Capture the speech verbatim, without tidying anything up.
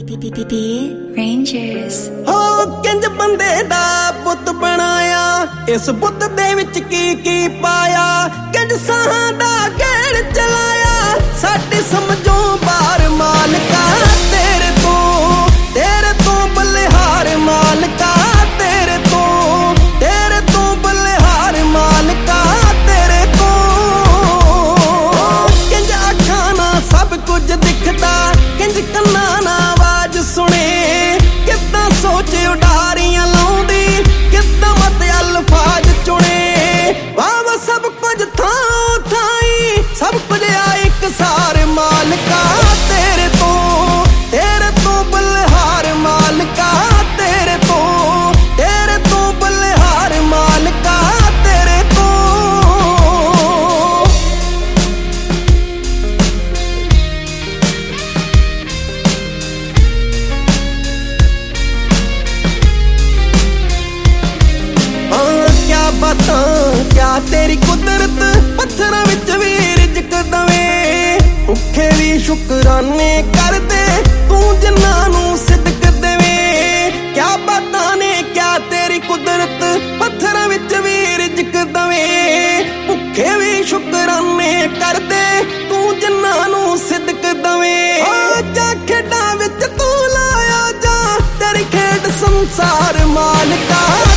Rangers हो किंज बंदे दा पुत बनाया इस पुत दे विच की की पाया किंज साहां दा गेड़ चलाया साडी समझों बार मालका तेरे तो तेरे तो बलिहार मालका तेरे तो तेरे तो बलिहार मालका तेरे तो किंज अखां ना सब कुछ दिखदा किंज कन्ना ना आवाज सुने किद्दां सोच उडारियां लाउंदी किद्दां मत अल्फाज चुने वाह सब कुछ थां थाई सब कुछ आ एक सार मालका तेरे तो तेरे तो बलिहार मालका तेरे तो तेरे तो बलिहार मालका तेरे तो बातां क्या तेरी कुदरत पत्थरां विच भी रिजक दवे भुखे भी शुकराने कर दे तू जिन्हां नूं सिदक देवे क्या बातां ने क्या तेरी कुदरत पत्थरां विच भी रिजक दवे भुखे भी शुकराने कर दे तू जिन्हां नूं सिदक दवे जा खेडां विच तू लाया जा तेरी खेड संसार मालका